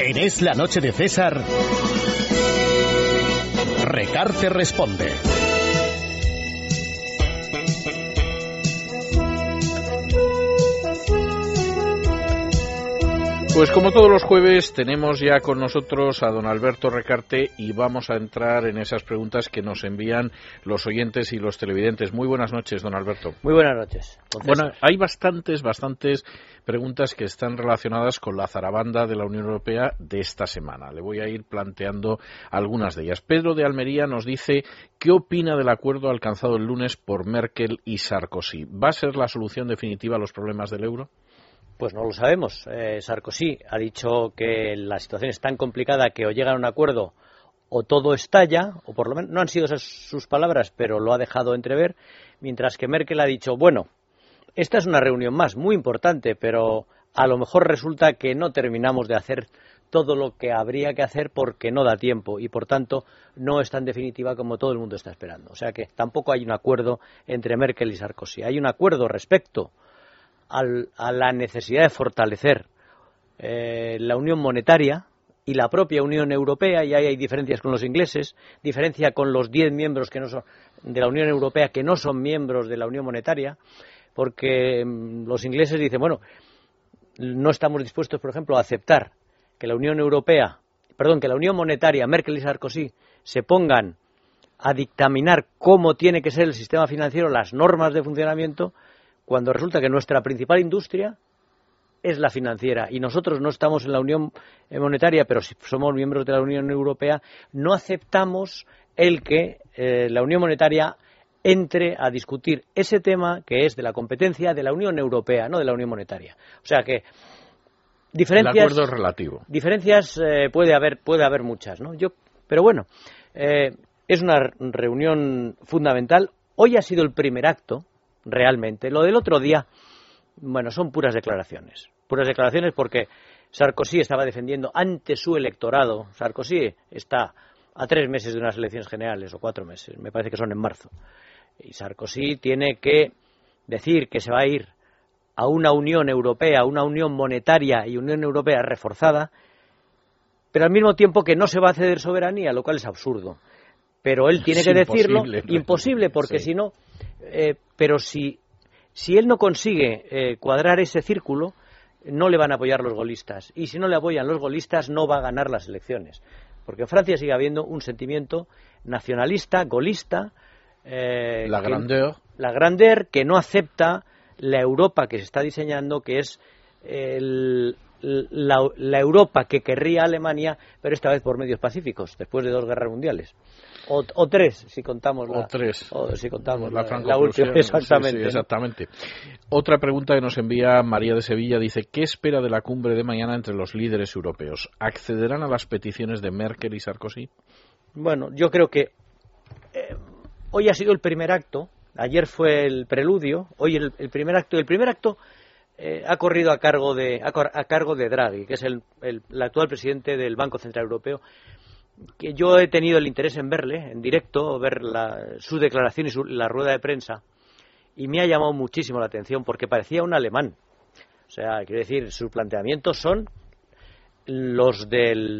En Es la Noche de César, Recarte responde. Pues como todos los jueves tenemos ya con nosotros a don Alberto Recarte y vamos a entrar en esas preguntas que nos envían los oyentes y los televidentes. Muy buenas noches, don Alberto. Muy buenas noches. Bueno, hay bastantes preguntas que están relacionadas con la zarabanda de la Unión Europea de esta semana. Le voy a ir planteando algunas de ellas. Pedro de Almería nos dice ¿qué opina del acuerdo alcanzado el lunes por Merkel y Sarkozy? ¿Va a ser la solución definitiva a los problemas del euro? Pues no lo sabemos. Sarkozy ha dicho que la situación es tan complicada que o llegan a un acuerdo o todo estalla, o por lo menos no han sido esas sus palabras, pero lo ha dejado entrever, mientras que Merkel ha dicho, bueno, esta es una reunión más, muy importante, pero a lo mejor resulta que no terminamos de hacer todo lo que habría que hacer porque no da tiempo y, por tanto, no es tan definitiva como todo el mundo está esperando. O sea que tampoco hay un acuerdo entre Merkel y Sarkozy. Hay un acuerdo respecto a la necesidad de fortalecer la unión monetaria y la propia Unión Europea, y ahí hay diferencias con los ingleses, diferencia con los 10 miembros que no son de la Unión Europea que no son miembros de la Unión Monetaria, porque los ingleses dicen, bueno, no estamos dispuestos, por ejemplo, a aceptar que la Unión Monetaria, Merkel y Sarkozy, se pongan a dictaminar cómo tiene que ser el sistema financiero, las normas de funcionamiento, cuando resulta que nuestra principal industria es la financiera y nosotros no estamos en la Unión Monetaria, pero si somos miembros de la Unión Europea, no aceptamos el que la Unión Monetaria entre a discutir ese tema que es de la competencia de la Unión Europea, no de la Unión Monetaria. O sea que diferencias, el acuerdo es relativo. Diferencias puede haber muchas, ¿no? Pero bueno, es una reunión fundamental. Hoy ha sido el primer acto. Realmente. Lo del otro día, bueno, son puras declaraciones porque Sarkozy estaba defendiendo ante su electorado. Sarkozy está a 3 meses de unas elecciones generales, o 4 meses, me parece que son en marzo. Y Sarkozy tiene que decir que se va a ir a una Unión Europea, una Unión Monetaria y Unión Europea reforzada, pero al mismo tiempo que no se va a ceder soberanía, lo cual es absurdo. Pero él tiene que decirlo, imposible, porque si no... pero si él no consigue cuadrar ese círculo, no le van a apoyar los gaullistas. Y si no le apoyan los gaullistas, no va a ganar las elecciones. Porque en Francia sigue habiendo un sentimiento nacionalista, gaullista, la grandeur, que no acepta la Europa que se está diseñando, que es la Europa que querría Alemania, pero esta vez por medios pacíficos, después de 2 guerras mundiales. O 3, si contamos la última. Exactamente. Sí, exactamente. Otra pregunta que nos envía María de Sevilla dice, ¿qué espera de la cumbre de mañana entre los líderes europeos? ¿Accederán a las peticiones de Merkel y Sarkozy? Bueno, yo creo que hoy ha sido el primer acto, ayer fue el preludio, hoy el primer acto. El primer acto ha corrido a cargo de Draghi, que es el actual presidente del Banco Central Europeo, que yo he tenido el interés en verle en directo, ver su declaración y la rueda de prensa, y me ha llamado muchísimo la atención porque parecía un alemán. O sea, quiero decir, sus planteamientos son los del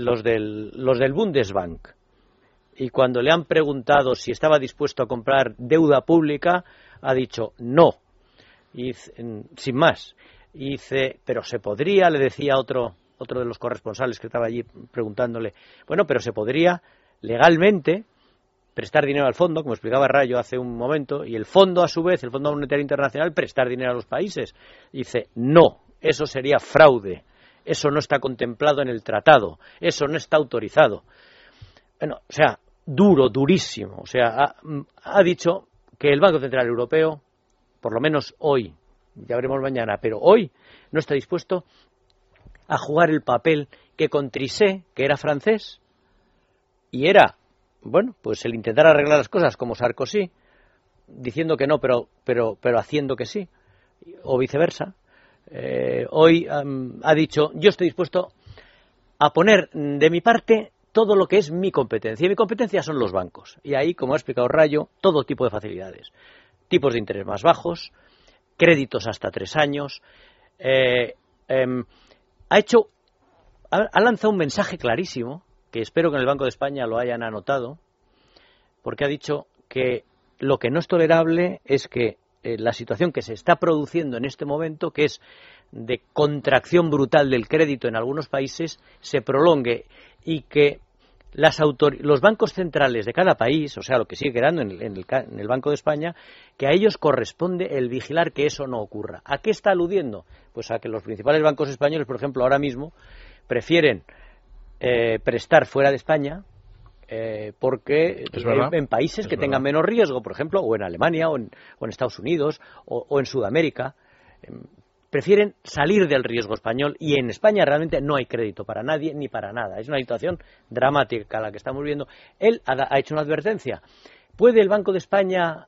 Bundesbank. Y cuando le han preguntado si estaba dispuesto a comprar deuda pública, ha dicho no. Y sin más. Y dice, pero se podría, le decía otro de los corresponsales que estaba allí preguntándole, bueno, pero se podría legalmente prestar dinero al fondo, como explicaba Rayo hace un momento, y el fondo, a su vez, el Fondo Monetario Internacional, prestar dinero a los países. Y dice, no, eso sería fraude, eso no está contemplado en el tratado, eso no está autorizado. Bueno, o sea, durísimo. O sea, ha dicho que el Banco Central Europeo, por lo menos hoy, ya veremos mañana, pero hoy no está dispuesto a jugar el papel que con Trichet, que era francés, y era, bueno, pues el intentar arreglar las cosas como Sarkozy, diciendo que no, pero haciendo que sí, o viceversa. Hoy ha dicho, yo estoy dispuesto a poner de mi parte todo lo que es mi competencia. Y mi competencia son los bancos. Y ahí, como ha explicado Rayo, todo tipo de facilidades. Tipos de interés más bajos, créditos hasta 3 años. Ha ha lanzado un mensaje clarísimo, que espero que en el Banco de España lo hayan anotado, porque ha dicho que lo que no es tolerable es que la situación que se está produciendo en este momento, que es de contracción brutal del crédito en algunos países, se prolongue y que los bancos centrales de cada país, o sea, lo que sigue quedando en el Banco de España, que a ellos corresponde el vigilar que eso no ocurra. ¿A qué está aludiendo? Pues a que los principales bancos españoles, por ejemplo, ahora mismo, prefieren prestar fuera de España porque en países que tengan menos riesgo, por ejemplo, o en Alemania, o en Estados Unidos, o en Sudamérica, prefieren salir del riesgo español, y en España realmente no hay crédito para nadie ni para nada. Es una situación dramática la que estamos viendo. Él ha hecho una advertencia. ¿Puede el Banco de España,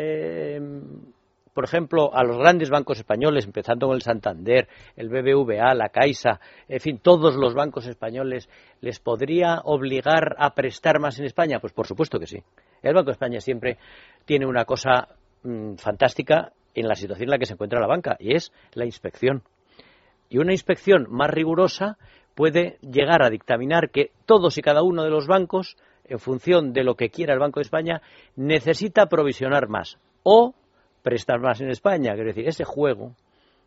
por ejemplo, a los grandes bancos españoles, empezando con el Santander, el BBVA, la Caixa, en fin, todos los bancos españoles, les podría obligar a prestar más en España? Pues por supuesto que sí. El Banco de España siempre tiene una cosa fantástica en la situación en la que se encuentra la banca, y es la inspección. Y una inspección más rigurosa puede llegar a dictaminar que todos y cada uno de los bancos, en función de lo que quiera el Banco de España, necesita provisionar más o prestar más en España. Quiero decir, ese juego,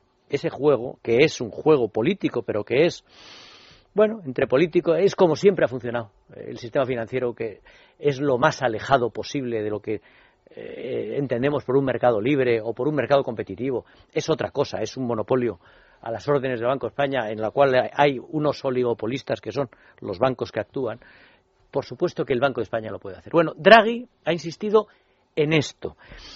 que es un juego político, pero que es, bueno, entre políticos, es como siempre ha funcionado el sistema financiero, que es lo más alejado posible de lo que entendemos por un mercado libre o por un mercado competitivo. Es otra cosa, es un monopolio a las órdenes del Banco de España, en la cual hay unos oligopolistas que son los bancos que actúan. Por supuesto que el Banco de España lo puede hacer. Bueno, Draghi ha insistido en esto.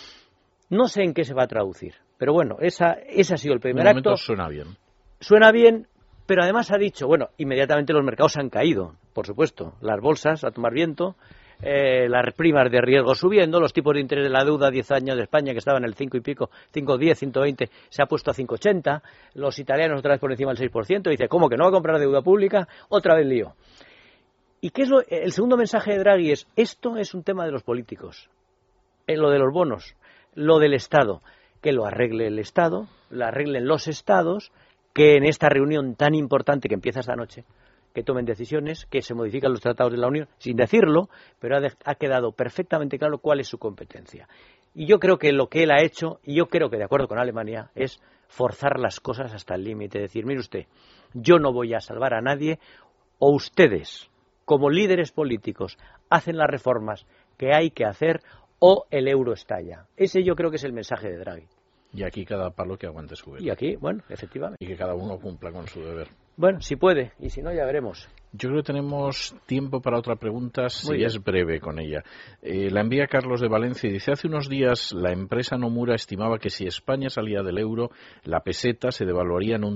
No sé en qué se va a traducir, pero bueno, ese ha sido el primer acto. De momento suena bien. Suena bien, pero además ha dicho, bueno, inmediatamente los mercados han caído, por supuesto, las bolsas a tomar viento, las primas de riesgo subiendo, los tipos de interés de la deuda a 10 años de España, que estaban en el 5 y pico, 5,10, 120, se ha puesto a 5,80, los italianos otra vez por encima del 6%, dice, ¿cómo que no va a comprar deuda pública? Otra vez lío. ¿Y qué es el segundo mensaje de Draghi? Esto es un tema de los políticos, lo de los bonos, lo del Estado, que lo arregle el Estado, lo arreglen los Estados, que en esta reunión tan importante que empieza esta noche, que tomen decisiones, que se modifican los tratados de la Unión, sin decirlo, pero ha quedado perfectamente claro cuál es su competencia. Y yo creo que lo que él ha hecho, y yo creo que de acuerdo con Alemania, es forzar las cosas hasta el límite, decir, mire usted, yo no voy a salvar a nadie, o ustedes, como líderes políticos, hacen las reformas que hay que hacer, o el euro estalla. Ese yo creo que es el mensaje de Draghi. Y aquí cada palo que aguante su vela. Y aquí, bueno, efectivamente. Y que cada uno cumpla con su deber. Bueno, si puede, y si no, ya veremos. Yo creo que tenemos tiempo para otra pregunta, si es breve con ella. La envía Carlos de Valencia y dice, hace unos días la empresa Nomura estimaba que si España salía del euro, la peseta se devaluaría en un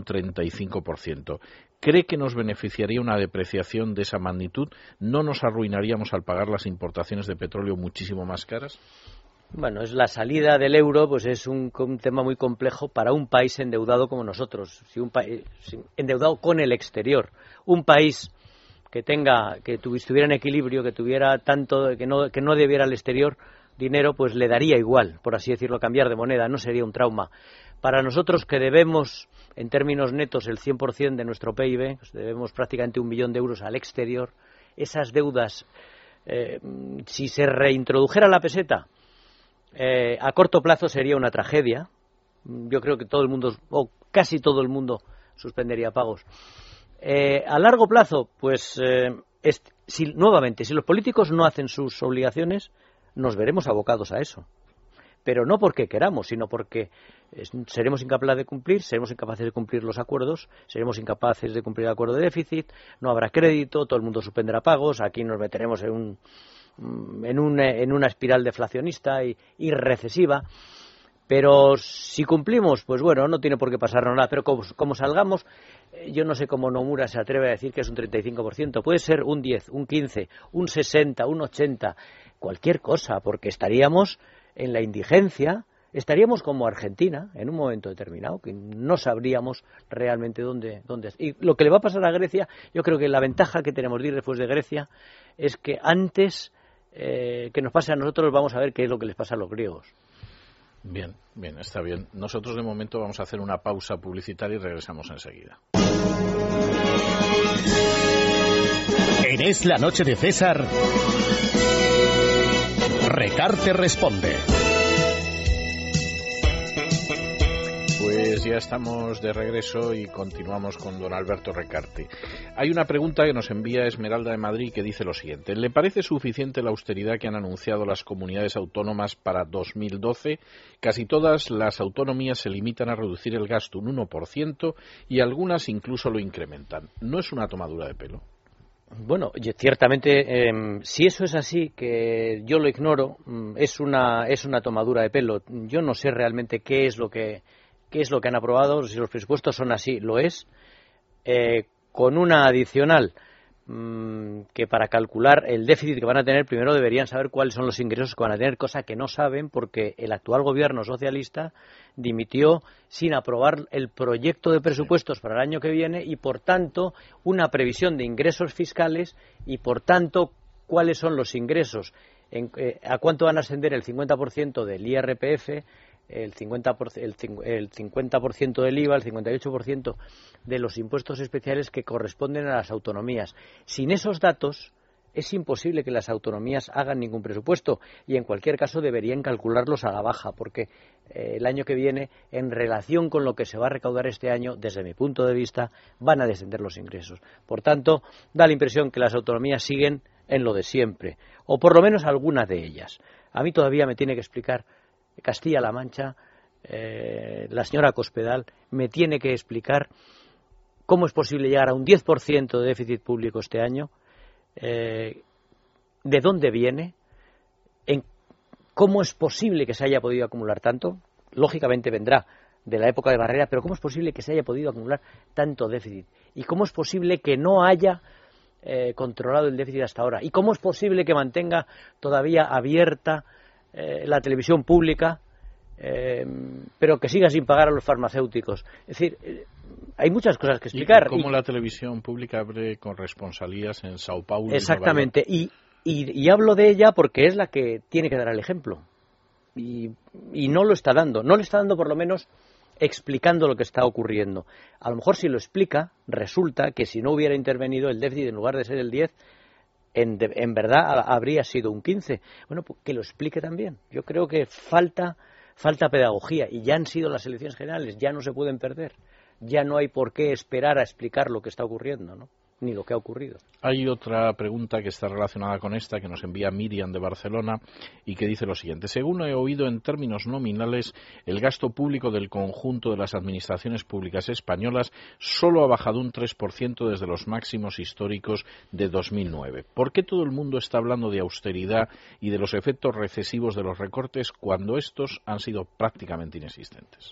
35%. ¿Cree que nos beneficiaría una depreciación de esa magnitud? ¿No nos arruinaríamos al pagar las importaciones de petróleo muchísimo más caras? Bueno, es la salida del euro, pues es un tema muy complejo para un país endeudado como nosotros, endeudado con el exterior. Un país que estuviera en equilibrio, que tuviera tanto, que no debiera al exterior dinero, pues le daría igual, por así decirlo, cambiar de moneda, no sería un trauma. Para nosotros, que debemos en términos netos el 100% de nuestro PIB, pues debemos prácticamente 1 billón de euros al exterior, esas deudas, si se reintrodujera la peseta, a corto plazo sería una tragedia. Yo creo que todo el mundo, o casi todo el mundo, suspendería pagos. A largo plazo, pues nuevamente, si los políticos no hacen sus obligaciones, nos veremos abocados a eso. Pero no porque queramos, sino porque seremos incapaces de cumplir los acuerdos, seremos incapaces de cumplir el acuerdo de déficit, no habrá crédito, todo el mundo suspenderá pagos, aquí nos meteremos en una espiral deflacionista y recesiva. Pero si cumplimos, pues bueno, no tiene por qué pasarnos nada. Pero como salgamos, yo no sé cómo Nomura se atreve a decir que es un 35%. Puede ser un 10, un 15, un 60, un 80, cualquier cosa, porque estaríamos en la indigencia, estaríamos como Argentina en un momento determinado, que no sabríamos realmente dónde. Y lo que le va a pasar a Grecia, yo creo que la ventaja que tenemos de ir después de Grecia es que antes que nos pase a nosotros, vamos a ver qué es lo que les pasa a los griegos. Bien, está bien. Nosotros de momento vamos a hacer una pausa publicitaria y regresamos enseguida. En Es la Noche de César, Recarte responde. Pues ya estamos de regreso y continuamos con don Alberto Recarte. Hay una pregunta que nos envía Esmeralda de Madrid que dice lo siguiente. ¿Le parece suficiente la austeridad que han anunciado las comunidades autónomas para 2012? Casi todas las autonomías se limitan a reducir el gasto un 1% y algunas incluso lo incrementan. ¿No es una tomadura de pelo? Bueno, ciertamente, si eso es así, que yo lo ignoro, es una tomadura de pelo. Yo no sé realmente qué es lo que han aprobado. Si los presupuestos son así, lo es, con una adicional, que para calcular el déficit que van a tener, primero deberían saber cuáles son los ingresos que van a tener, cosa que no saben porque el actual gobierno socialista dimitió sin aprobar el proyecto de presupuestos para el año que viene y, por tanto, una previsión de ingresos fiscales y, por tanto, cuáles son los ingresos, a cuánto van a ascender el 50% del IRPF, el 50% del IVA, el 58% de los impuestos especiales que corresponden a las autonomías. Sin esos datos es imposible que las autonomías hagan ningún presupuesto y en cualquier caso deberían calcularlos a la baja porque el año que viene, en relación con lo que se va a recaudar este año, desde mi punto de vista, van a descender los ingresos. Por tanto, da la impresión que las autonomías siguen en lo de siempre, o por lo menos algunas de ellas. A mí todavía me tiene que explicar Castilla-La Mancha, la señora Cospedal, me tiene que explicar cómo es posible llegar a un 10% de déficit público este año, de dónde viene, cómo es posible que se haya podido acumular tanto. Lógicamente vendrá de la época de Barrera, pero cómo es posible que se haya podido acumular tanto déficit y cómo es posible que no haya controlado el déficit hasta ahora y cómo es posible que mantenga todavía abierta la televisión pública, pero que siga sin pagar a los farmacéuticos. Es decir, hay muchas cosas que explicar. ¿Y cómo la televisión pública abre corresponsalías en Sao Paulo? Exactamente, y hablo de ella porque es la que tiene que dar el ejemplo. Y no lo está dando. No lo está dando, por lo menos, explicando lo que está ocurriendo. A lo mejor si lo explica, resulta que si no hubiera intervenido el déficit, en lugar de ser el 10, en verdad habría sido un 15. Bueno, pues que lo explique también. Yo creo que falta pedagogía y ya han sido las elecciones generales, ya no se pueden perder. Ya no hay por qué esperar a explicar lo que está ocurriendo, ¿no? Ni lo que ha ocurrido. Hay otra pregunta que está relacionada con esta, que nos envía Miriam de Barcelona y que dice lo siguiente. Según he oído, en términos nominales, el gasto público del conjunto de las administraciones públicas españolas solo ha bajado un 3% desde los máximos históricos de 2009. ¿Por qué todo el mundo está hablando de austeridad y de los efectos recesivos de los recortes cuando estos han sido prácticamente inexistentes?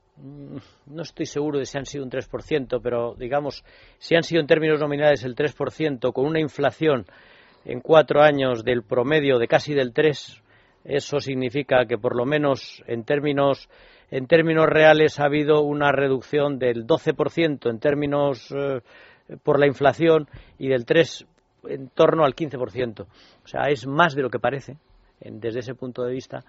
No estoy seguro de si han sido un 3%, pero digamos, si han sido en términos nominales el 3%, con una inflación en 4 años del promedio de casi del 3%, eso significa que por lo menos en términos reales ha habido una reducción del 12% en términos por la inflación y del 3% en torno al 15%. O sea, es más de lo que parece desde ese punto de vista.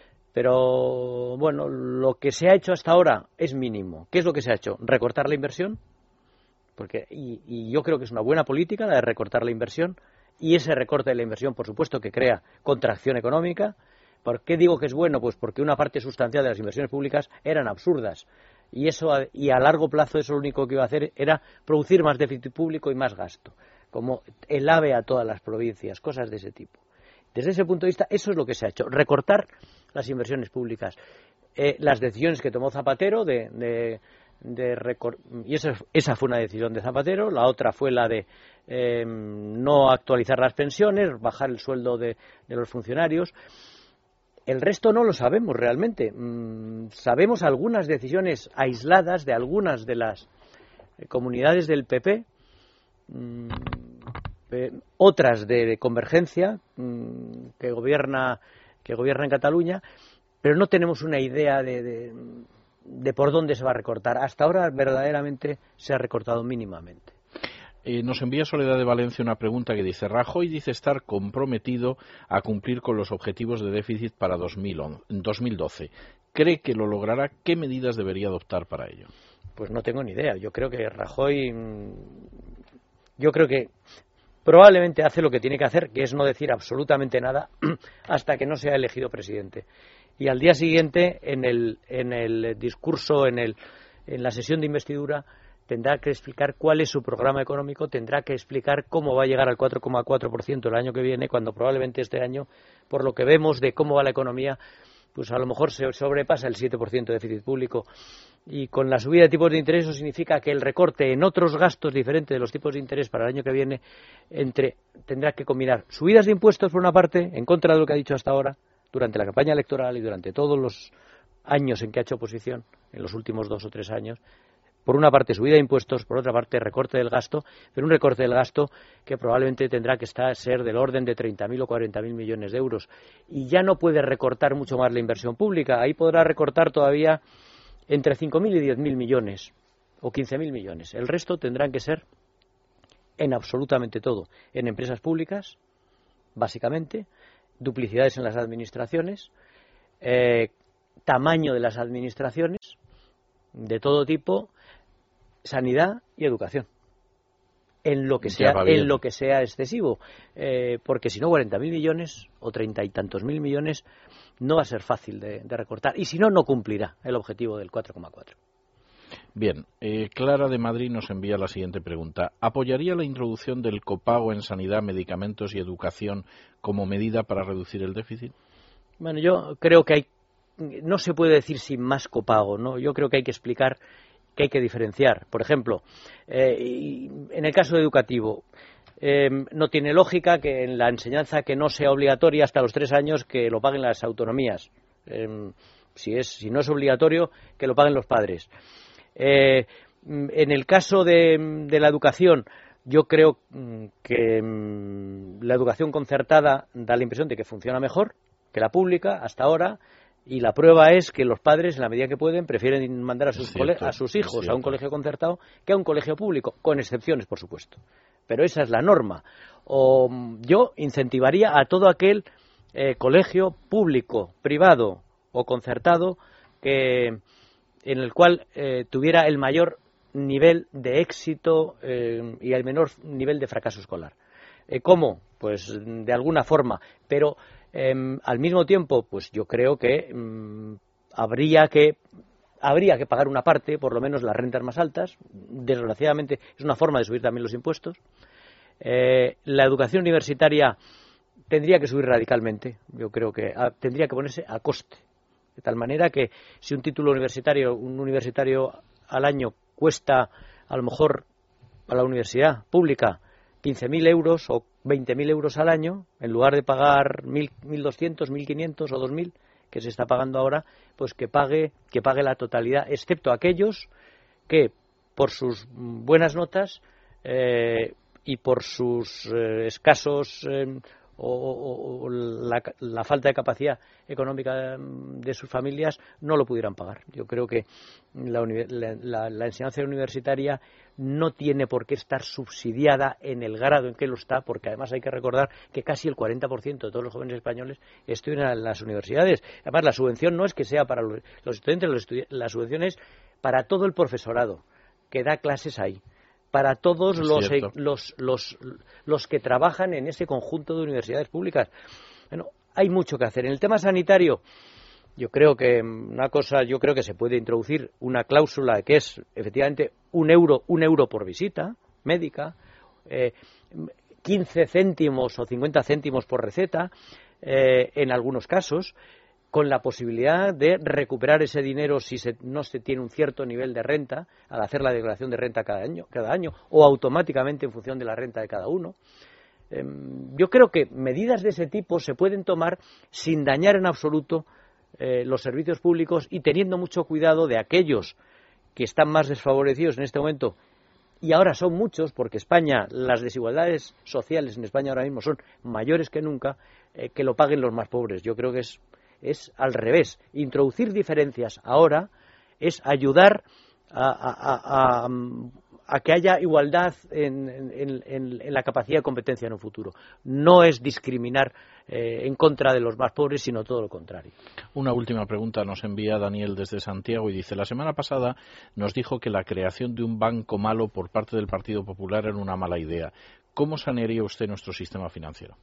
Pero, bueno, lo que se ha hecho hasta ahora es mínimo. ¿Qué es lo que se ha hecho? ¿Recortar la inversión? Y yo creo que es una buena política la de recortar la inversión. Y ese recorte de la inversión, por supuesto, que crea contracción económica. ¿Por qué digo que es bueno? Pues porque una parte sustancial de las inversiones públicas eran absurdas. Y a largo plazo eso lo único que iba a hacer era producir más déficit público y más gasto. Como el AVE a todas las provincias, cosas de ese tipo. Desde ese punto de vista, eso es lo que se ha hecho. Recortar las inversiones públicas. Las decisiones que tomó Zapatero y esa fue una decisión de Zapatero. La otra fue la de no actualizar las pensiones, bajar el sueldo de los funcionarios. El resto no lo sabemos realmente. Sabemos algunas decisiones aisladas de algunas de las comunidades del PP, otras de Convergencia, que gobierna en Cataluña, pero no tenemos una idea de por dónde se va a recortar. Hasta ahora verdaderamente se ha recortado mínimamente. Nos envía Soledad de Valencia una pregunta que dice: Rajoy dice estar comprometido a cumplir con los objetivos de déficit para 2012. ¿Cree que lo logrará? ¿Qué medidas debería adoptar para ello? Pues no tengo ni idea. Yo creo que Rajoy, probablemente hace lo que tiene que hacer, que es no decir absolutamente nada hasta que no sea elegido presidente. Y al día siguiente, en el discurso, en la sesión de investidura, tendrá que explicar cuál es su programa económico, tendrá que explicar cómo va a llegar al 4,4% el año que viene, cuando probablemente este año, por lo que vemos de cómo va la economía, pues a lo mejor se sobrepasa el 7% de déficit público. Y con la subida de tipos de interés eso significa que el recorte en otros gastos diferentes de los tipos de interés para el año que viene tendrá que combinar subidas de impuestos por una parte, en contra de lo que ha dicho hasta ahora, durante la campaña electoral y durante todos los años en que ha hecho oposición, en los últimos 2 o 3 años. Por una parte subida de impuestos, por otra parte recorte del gasto, pero un recorte del gasto que probablemente tendrá que ser del orden de 30.000 o 40.000 millones de euros. Y ya no puede recortar mucho más la inversión pública. Ahí podrá recortar todavía entre 5.000 y 10.000 millones o 15.000 millones. El resto tendrán que ser en absolutamente todo. En empresas públicas, básicamente, duplicidades en las administraciones, tamaño de las administraciones, de todo tipo, sanidad y educación, en lo que sea excesivo, porque si no 40.000 millones o 30 y tantos mil millones no va a ser fácil de recortar, y si no, no cumplirá el objetivo del 4,4. Bien, Clara de Madrid nos envía la siguiente pregunta. ¿Apoyaría la introducción del copago en sanidad, medicamentos y educación como medida para reducir el déficit? Bueno, yo creo que no se puede decir sin más copago, ¿no? Yo creo que hay que explicar que hay que diferenciar. Por ejemplo, en el caso educativo, no tiene lógica que en la enseñanza que no sea obligatoria hasta los 3 años que lo paguen las autonomías. Si no es obligatorio, que lo paguen los padres. En el caso de la educación, yo creo que la educación concertada da la impresión de que funciona mejor que la pública hasta ahora. Y la prueba es que los padres, en la medida que pueden, prefieren mandar a sus hijos a un colegio concertado que a un colegio público, con excepciones, por supuesto. Pero esa es la norma. Yo incentivaría a todo aquel colegio público, privado o concertado en el cual tuviera el mayor nivel de éxito y el menor nivel de fracaso escolar. ¿Cómo? Pues de alguna forma, pero al mismo tiempo, pues yo creo que habría que pagar una parte, por lo menos las rentas más altas. Desgraciadamente es una forma de subir también los impuestos. La educación universitaria tendría que subir radicalmente. Yo creo que tendría que ponerse a coste, de tal manera que si un universitario al año cuesta a lo mejor a la universidad pública 15.000 euros o 20.000 euros al año, en lugar de pagar 1.200, 1.500 o 2.000, que se está pagando ahora, pues que pague la totalidad, excepto aquellos que, por sus buenas notas y por sus escasos o la falta de capacidad económica de sus familias, no lo pudieran pagar. Yo creo que la enseñanza universitaria no tiene por qué estar subsidiada en el grado en que lo está, porque además hay que recordar que casi el 40% de todos los jóvenes españoles estudian en las universidades. Además, la subvención no es que sea para los estudiantes, la subvención es para todo el profesorado que da clases ahí, para todos los que trabajan en ese conjunto de universidades públicas. Bueno, hay mucho que hacer. En el tema sanitario, yo creo que se puede introducir una cláusula que es efectivamente un euro por visita médica, 15 céntimos o 50 céntimos por receta, en algunos casos, con la posibilidad de recuperar ese dinero si no se tiene un cierto nivel de renta, al hacer la declaración de renta cada año, o automáticamente en función de la renta de cada uno. Yo creo que medidas de ese tipo se pueden tomar sin dañar en absoluto los servicios públicos y teniendo mucho cuidado de aquellos que están más desfavorecidos en este momento, y ahora son muchos, porque las desigualdades sociales en España ahora mismo son mayores que nunca, que lo paguen los más pobres. Yo creo que es al revés. Introducir diferencias ahora es ayudar a a que haya igualdad en la capacidad de competencia en un futuro. No es discriminar en contra de los más pobres, sino todo lo contrario. Una última pregunta nos envía Daniel desde Santiago y dice: la semana pasada nos dijo que la creación de un banco malo por parte del Partido Popular era una mala idea. ¿Cómo sanearía usted nuestro sistema financiero?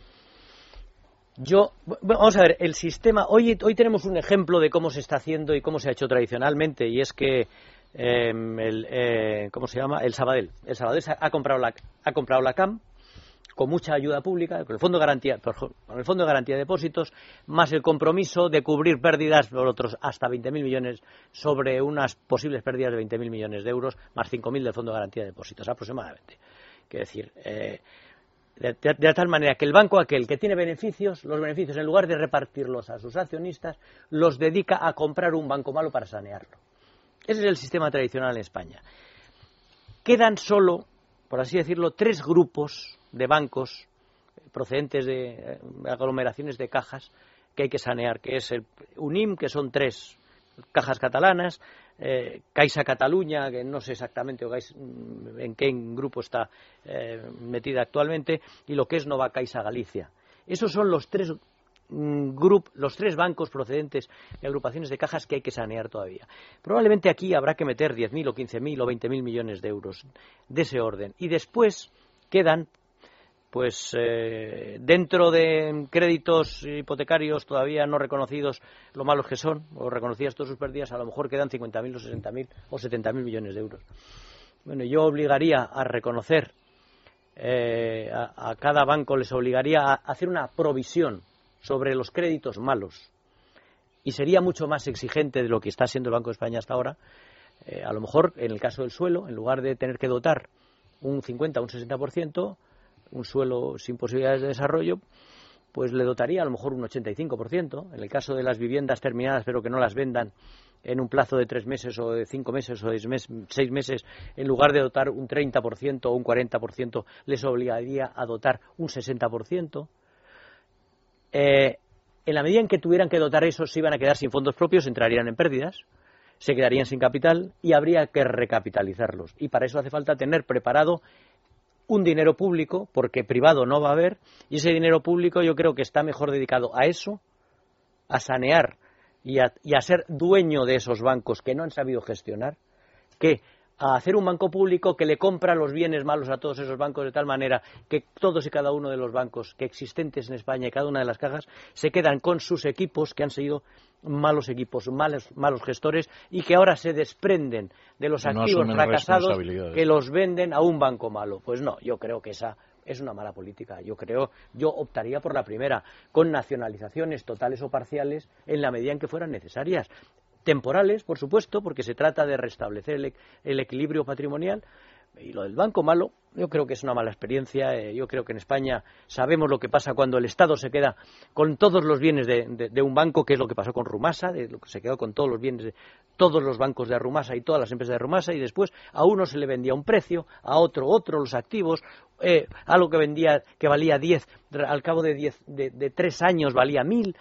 Vamos a ver, el sistema, hoy tenemos un ejemplo de cómo se está haciendo y cómo se ha hecho tradicionalmente, y es que ¿cómo se llama? El Sabadell ha comprado la CAM con mucha ayuda pública, con el Fondo de Garantía de Depósitos, más el compromiso de cubrir pérdidas por otros hasta 20.000 millones, sobre unas posibles pérdidas de 20.000 millones de euros, más 5.000 del Fondo de Garantía de Depósitos, aproximadamente. Quiero decir, de tal manera que el banco aquel que tiene beneficios, los beneficios, en lugar de repartirlos a sus accionistas, los dedica a comprar un banco malo para sanearlo. Ese es el sistema tradicional en España. Quedan solo, por así decirlo, 3 grupos de bancos procedentes de aglomeraciones de cajas que hay que sanear, que es el UNIM, que son 3 cajas catalanas, Caixa Cataluña, que no sé exactamente en qué grupo está metida actualmente, y lo que es Nova Caixa Galicia. Esos son los 3 bancos procedentes de agrupaciones de cajas que hay que sanear todavía. Probablemente aquí habrá que meter 10.000 o 15.000 o 20.000 millones de euros de ese orden. Y después quedan, pues dentro de créditos hipotecarios todavía no reconocidos, lo malos que son, o reconocidas todas sus pérdidas, a lo mejor quedan 50.000 o 60.000 o 70.000 millones de euros. Bueno, yo obligaría a reconocer, a cada banco les obligaría a hacer una provisión sobre los créditos malos, y sería mucho más exigente de lo que está siendo el Banco de España hasta ahora. A lo mejor, en el caso del suelo, en lugar de tener que dotar un 50 o un 60%, un suelo sin posibilidades de desarrollo, pues le dotaría a lo mejor un 85%. En el caso de las viviendas terminadas, pero que no las vendan en un plazo de 3 meses o de 5 meses o de 6 meses, en lugar de dotar un 30% o un 40%, les obligaría a dotar un 60%. En la medida en que tuvieran que dotar eso, se iban a quedar sin fondos propios, entrarían en pérdidas, se quedarían sin capital y habría que recapitalizarlos. Y para eso hace falta tener preparado un dinero público, porque privado no va a haber, y ese dinero público yo creo que está mejor dedicado a eso, a sanear y a ser dueño de esos bancos que no han sabido gestionar, que a hacer un banco público que le compra los bienes malos a todos esos bancos, de tal manera que todos y cada uno de los bancos que existentes en España y cada una de las cajas se quedan con sus equipos, que han sido malos equipos, malos gestores, y que ahora se desprenden de los activos fracasados, que los venden a un banco malo. Pues no, yo creo que esa es una mala política. Yo optaría por la primera, con nacionalizaciones totales o parciales en la medida en que fueran necesarias. Temporales, por supuesto, porque se trata de restablecer el equilibrio patrimonial. Y lo del banco malo, yo creo que es una mala experiencia. Yo creo que en España sabemos lo que pasa cuando el Estado se queda con todos los bienes de un banco, que es lo que pasó con Rumasa, lo que se quedó con todos los bienes de todos los bancos de Rumasa y todas las empresas de Rumasa, y después a uno se le vendía un precio, a otro los activos, algo que valía 10, al cabo de 3 años valía 1.000,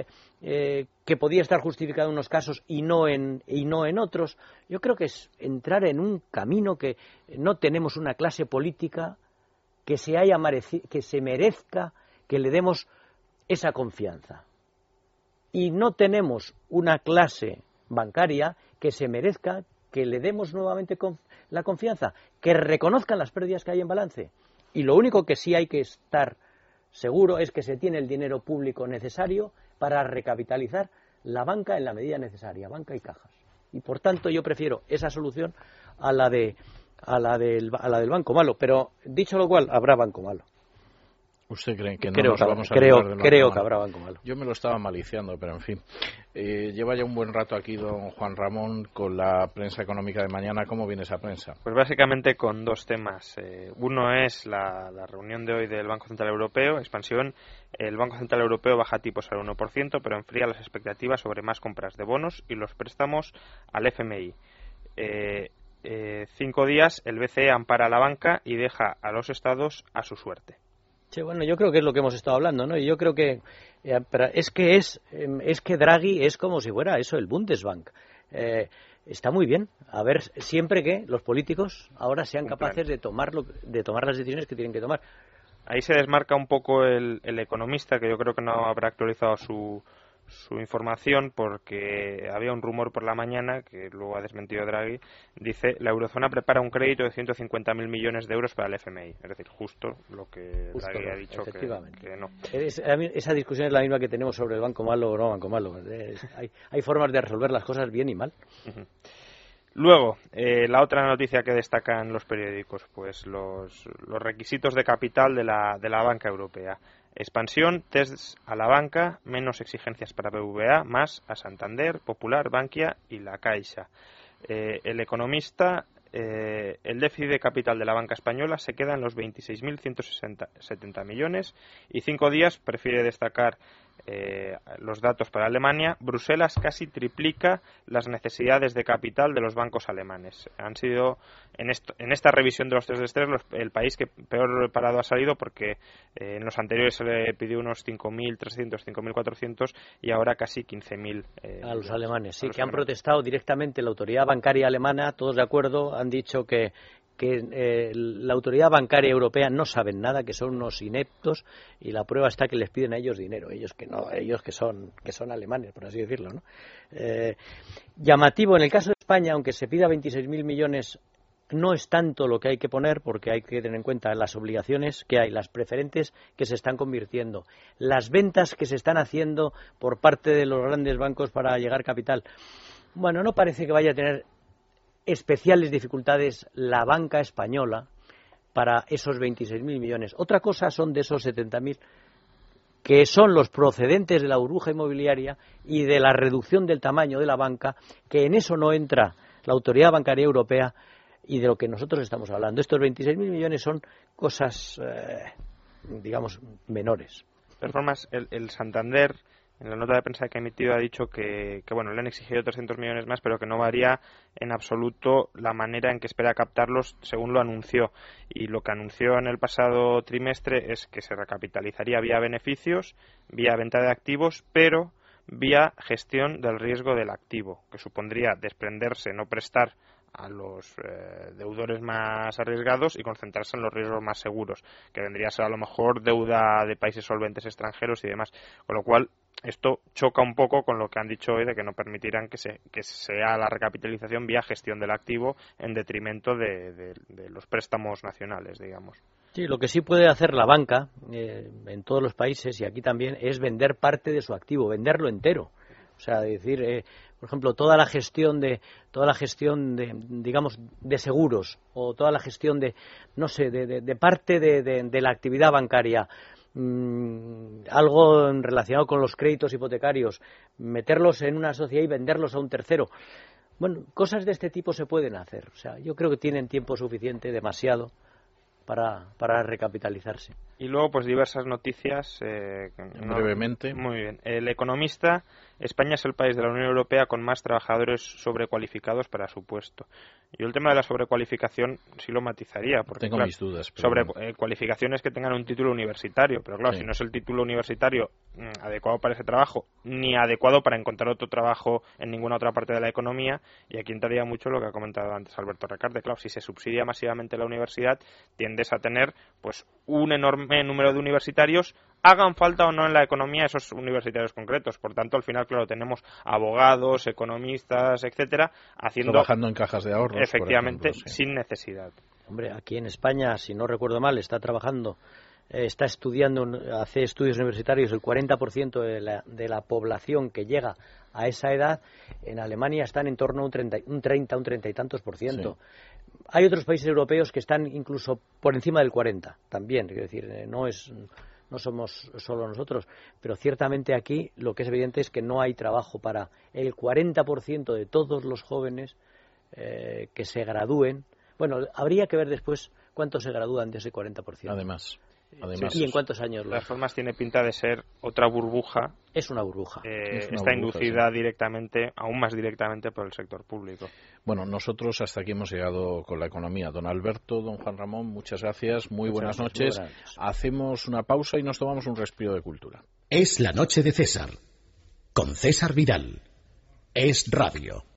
que podía estar justificado en unos casos y no en otros. Yo creo que es entrar en un camino que no tenemos una clase política que se merezca que le demos esa confianza. Y no tenemos una clase bancaria que se merezca que le demos nuevamente la confianza, que reconozcan las pérdidas que hay en balance. Y lo único que sí hay que estar seguro es que se tiene el dinero público necesario para recapitalizar la banca en la medida necesaria, banca y cajas. Y por tanto yo prefiero esa solución a la del banco malo. Pero dicho lo cual, habrá banco malo. ¿Usted cree que no nos vamos a librar del banco malo? Creo que habrá banco malo. Yo me lo estaba maliciando, pero en fin. Lleva ya un buen rato aquí don Juan Ramón con la prensa económica de mañana. ¿Cómo viene esa prensa? Pues básicamente con 2 temas. Uno es la reunión de hoy del Banco Central Europeo, expansión. El Banco Central Europeo baja tipos al 1%, pero enfría las expectativas sobre más compras de bonos y los préstamos al FMI. 5 días el BCE ampara a la banca y deja a los estados a su suerte. Sí, bueno, yo creo que es lo que hemos estado hablando, ¿no? Y yo creo que es que Draghi es como si fuera eso, el Bundesbank. está muy bien. A ver, siempre que los políticos ahora sean capaces de tomar las decisiones que tienen que tomar. Ahí se desmarca un poco el economista, que yo creo que no habrá actualizado su información, porque había un rumor por la mañana, que luego ha desmentido Draghi, dice: la eurozona prepara un crédito de 150.000 millones de euros para el FMI. Es decir, justo lo que Draghi ha dicho que no. Esa discusión es la misma que tenemos sobre el banco malo o no banco malo. Hay formas de resolver las cosas bien y mal. Uh-huh. Luego, la otra noticia que destacan los periódicos, pues los requisitos de capital de la banca europea. Expansión, tests a la banca, menos exigencias para BBVA, más a Santander, Popular, Bankia y la Caixa. El economista, el déficit de capital de la banca española se queda en los 26.170 millones y 5 días prefiere destacar los datos para Alemania. Bruselas casi triplica las necesidades de capital de los bancos alemanes. Han sido, en esta revisión de los test de estrés, el país que peor parado ha salido, porque en los anteriores se le pidió unos 5.300, 5.400 y ahora casi 15.000. A los alemanes, sí, que han protestado directamente la autoridad bancaria alemana, todos de acuerdo, han dicho que la autoridad bancaria europea no saben nada, que son unos ineptos, y la prueba está que les piden a ellos dinero, ellos que son alemanes, por así decirlo, ¿no? Llamativo en el caso de España, aunque se pida 26.000 millones, no es tanto lo que hay que poner, porque hay que tener en cuenta las obligaciones que hay, las preferentes que se están convirtiendo, las ventas que se están haciendo por parte de los grandes bancos para llegar capital. Bueno, no parece que vaya a tener especiales dificultades la banca española para esos 26.000 millones. Otra cosa son de esos 70.000 que son los procedentes de la burbuja inmobiliaria y de la reducción del tamaño de la banca, que en eso no entra la Autoridad Bancaria Europea y de lo que nosotros estamos hablando. Estos 26.000 millones son cosas, digamos, menores. De todas formas, el Santander, en la nota de prensa que ha emitido, ha dicho que bueno, le han exigido 300 millones más, pero que no varía en absoluto la manera en que espera captarlos, según lo anunció. Y lo que anunció en el pasado trimestre es que se recapitalizaría vía beneficios, vía venta de activos, pero vía gestión del riesgo del activo, que supondría desprenderse, no prestar a los deudores más arriesgados y concentrarse en los riesgos más seguros, que vendría a ser a lo mejor deuda de países solventes extranjeros y demás, con lo cual esto choca un poco con lo que han dicho hoy de que no permitirán que sea la recapitalización vía gestión del activo en detrimento de los préstamos nacionales, digamos. Sí, lo que sí puede hacer la banca en todos los países y aquí también es vender parte de su activo, venderlo entero. O sea, decir, por ejemplo, toda la gestión de digamos, de seguros, o toda la gestión de parte de la actividad bancaria, algo relacionado con los créditos hipotecarios, meterlos en una sociedad y venderlos a un tercero. Bueno, cosas de este tipo se pueden hacer. O sea, yo creo que tienen tiempo suficiente, demasiado, para recapitalizarse. Y luego, pues, diversas noticias. Brevemente. Muy bien. El economista: España es el país de la Unión Europea con más trabajadores sobrecualificados para su puesto. Yo el tema de la sobrecualificación sí lo matizaría, porque tengo mis dudas. Sobrecualificaciones que tengan un título universitario, pero claro, sí, si no es el título universitario adecuado para ese trabajo, ni adecuado para encontrar otro trabajo en ninguna otra parte de la economía, y aquí entraría mucho lo que ha comentado antes Alberto Recarte. Claro, si se subsidia masivamente la universidad, tiendes a tener pues un enorme número de universitarios, hagan falta o no en la economía esos universitarios concretos. Por tanto, al final, claro, tenemos abogados, economistas, etcétera, trabajando en cajas de ahorros, efectivamente, por ejemplo, sí, sin necesidad. Hombre, aquí en España, si no recuerdo mal, está estudiando, hace estudios universitarios el 40% de la población que llega a esa edad. En Alemania están en torno a un 30 y tantos %. Sí. Hay otros países europeos que están incluso por encima del 40 también, es decir, no somos solo nosotros, pero ciertamente aquí lo que es evidente es que no hay trabajo para el 40% de todos los jóvenes que se gradúen. Bueno, habría que ver después cuántos se gradúan de ese 40%. Además, ¿y en cuántos años? De todas formas, tiene pinta de ser otra burbuja. Es una burbuja. Está inducida directamente, aún más directamente, por el sector público. Bueno, nosotros hasta aquí hemos llegado con la economía. Don Alberto, don Juan Ramón, muchas gracias, muy buenas noches. Muy buenas noches. Hacemos una pausa y nos tomamos un respiro de cultura. Es la noche de César, con César Vidal. Es radio.